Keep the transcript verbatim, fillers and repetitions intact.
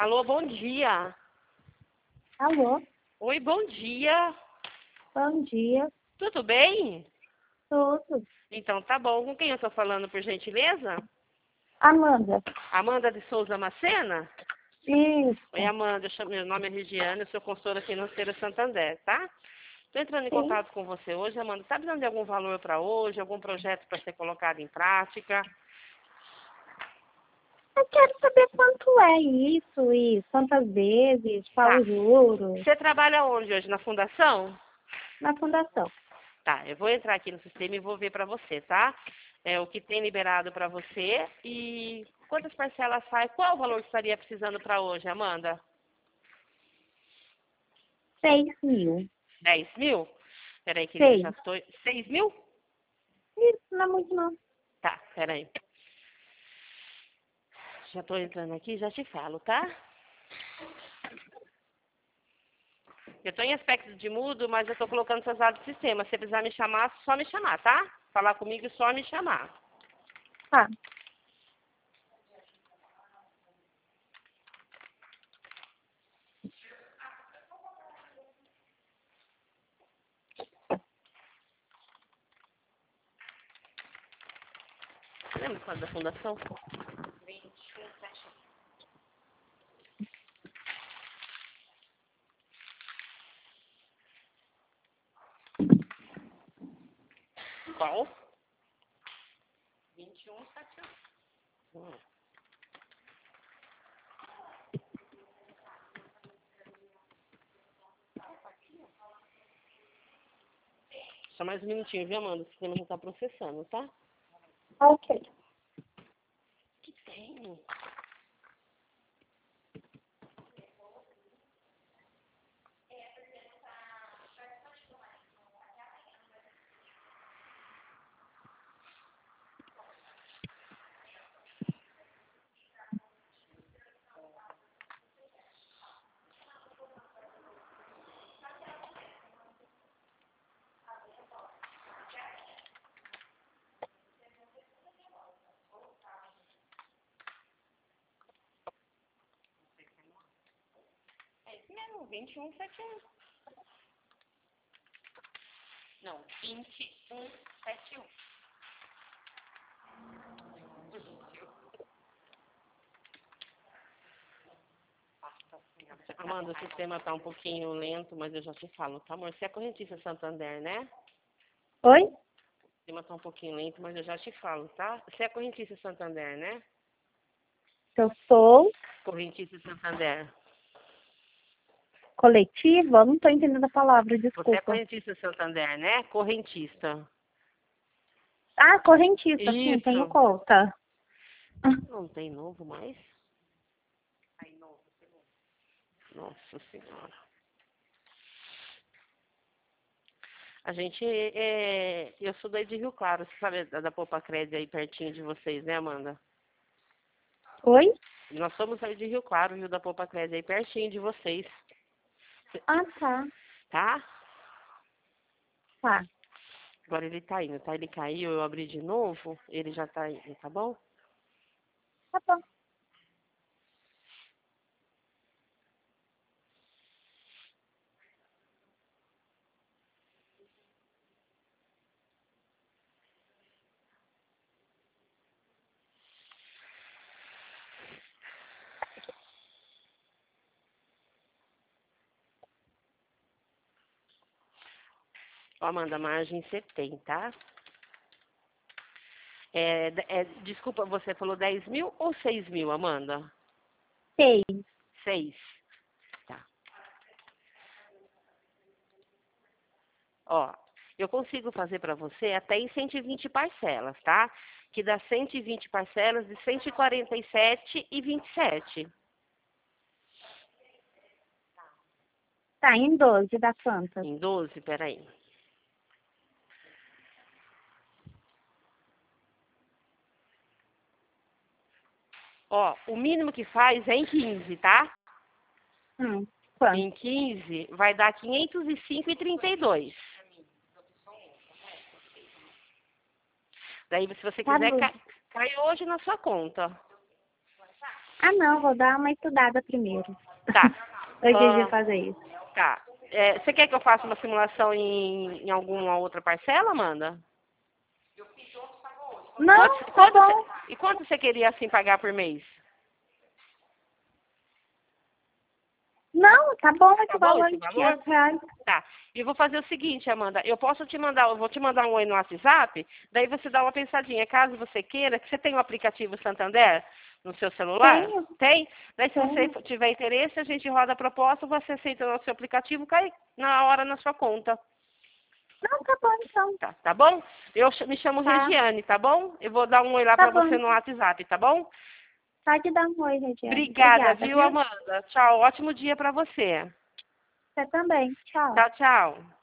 Alô, bom dia. Alô, Oi, bom dia. bom dia, Tudo bem? tudo. Então tá bom. Com quem eu tô falando, por gentileza? Amanda, Amanda de Souza Macena? Oi, isso, Amanda. Eu chamo, meu nome é Regiane, eu sou consultora financeira Santander, tá? Tô entrando em sim. contato com você hoje, Amanda. Tá precisando de algum valor para hoje, algum projeto para ser colocado em prática? Eu quero saber quanto é isso e quantas vezes, qual Tá. o juros, Você trabalha onde hoje? Na fundação? na fundação. Tá, eu vou entrar aqui no sistema e vou ver para você, tá? É, o que tem liberado para você e quantas parcelas sai, qual o valor que estaria precisando para hoje, Amanda? Seis mil. Dez mil? Peraí, querida, já Seis. estou... Seis mil? Isso, não é muito não. Tá, peraí. Já estou entrando aqui, já te falo, tá? Eu estou em aspecto de mudo, mas eu estou colocando seus dados no sistema. Se precisar me chamar, só me chamar, tá? Falar comigo, só me chamar. Tá, Você lembra quando da fundação? Qual? vinte e um, sete um. Hum. Só mais um minutinho, viu, Amanda? O sistema já está processando, tá? ok. Que tem? É esse mesmo, vinte e um, sete um. Não, vinte e um, sete um. Amanda, o sistema tá um pouquinho lento, mas eu já te falo, tá, amor? Você é correntista Santander, né? Oi? O sistema tá um pouquinho lento, mas eu já te falo, tá? Você é correntista Santander, né? Eu sou Correntista Santander. coletiva? Não tô entendendo a palavra, Você é desculpa. correntista Santander, né? Correntista. Ah, correntista, sim, tenho Isso. conta. Não tem novo mais? Nossa Senhora. A gente, é, eu sou daí de Rio Claro, você sabe da, da Poupa Crédito aí pertinho de vocês, né, Amanda? Oi? Nós somos aí de Rio Claro, Rio da Poupa Crédito aí pertinho de vocês, Ah, tá, tá? tá, Agora ele tá indo, tá? Ele caiu, eu abri de novo, ele já tá indo, tá bom? tá bom. Ó, Amanda, margem você tem, tá? É, é, desculpa, você falou dez mil ou seis mil, Amanda? Seis. Seis. Tá. Ó, eu consigo fazer para você até em cento e vinte parcelas, tá? Que dá cento e vinte parcelas de cento e quarenta e sete e vinte e sete. Tá, em doze, dá quantas? Em doze, peraí. Ó, o mínimo que faz é em quinze, tá? Hum, quantas? Em quinze vai dar quinhentos e cinco e trinta e dois. Daí, se você Tá quiser, bom. cai, cai hoje na sua conta. Ah, não, vou dar uma estudada primeiro. Tá. Antes de Ah, fazer isso. tá. É, você quer que eu faça uma simulação em, em alguma outra parcela, Amanda? Não, Quanto, tá quanto bom. você, e quanto você queria assim pagar por mês? Não, tá bom Tá esse bom valor esse de valor? quinhentos reais. Tá. E eu vou fazer o seguinte, Amanda, eu posso te mandar, eu vou te mandar um oi no WhatsApp, daí você dá uma pensadinha, caso você queira, que você tem o aplicativo Santander no seu celular? Tenho, Tem? Daí se você tenho. tiver interesse, a gente roda a proposta, você aceita o seu aplicativo, cai na hora na sua conta. Não, tá bom então. Tá, tá bom? Eu ch- me chamo Tá, Regiane, tá bom? Eu vou dar um oi lá tá pra bom você no então. WhatsApp, tá bom? Pode dar um oi, Regiane. Obrigada, Obrigada, viu, viu? Amanda? Tchau, ótimo dia pra você. Você também. Tchau. Tchau, tchau.